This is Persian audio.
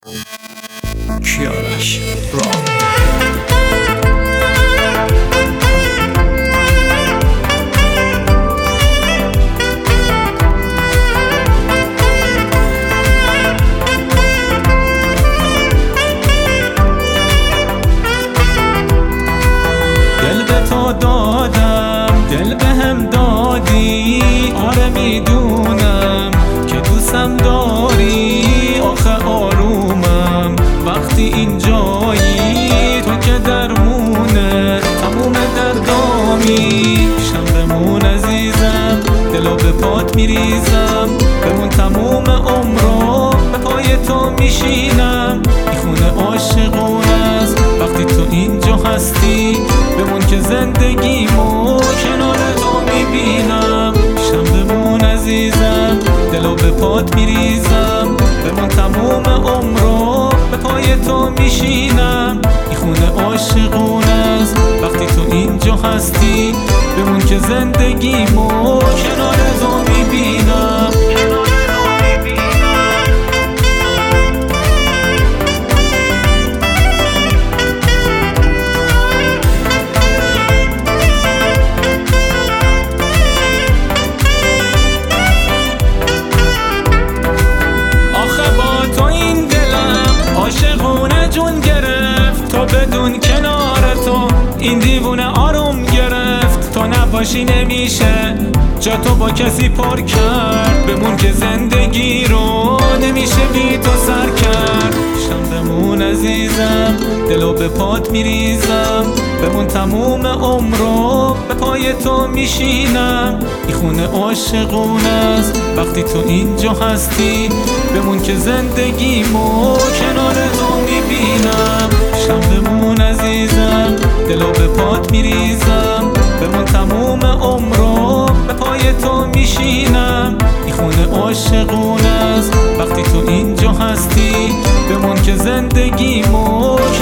کیارش راه دل به تو دادم، دل به هم دادی، آره میدونم که دوستم داری. آخه آرومم وقتی اینجایی، تو که درمونه تموم دردامی. شم بمون عزیزم، دلو به پات میریزم، بمون تموم عمرو به پای تو میشینم. این خونه عاشقونه است وقتی تو اینجا هستی، بمون که زندگیمو کنار تو میبینم. شم بمون عزیزم، دلو به پات میریزم، بمون تموم عمرو به پای تو میشینم. این خونه عاشقونه است وقتی تو اینجا هستی، بمون که زندگیمو کنار تو میبینم. عاشقونه جون گرفت تو، بدون کنار تو این دیوونه آروم گرفت. تو نباشی نمیشه جا تو با کسی پر کرد، بمون که زندگی رو نمیشه بی تو سر کرد. شم بمون عزیزم، دلو به پات میریزم، بمون تموم عمرو به پای تو میشینم. این خونه عاشقونه است وقتی تو اینجا هستی، بمون که زندگیمو کنار تو میبینم. شم بمون عزیزم، دلو به پات میریزم، بمون تموم عمرو به پای تو میشینم. این خونه عاشقونه است وقتی تو اینجا هستی، بمون که زندگیمو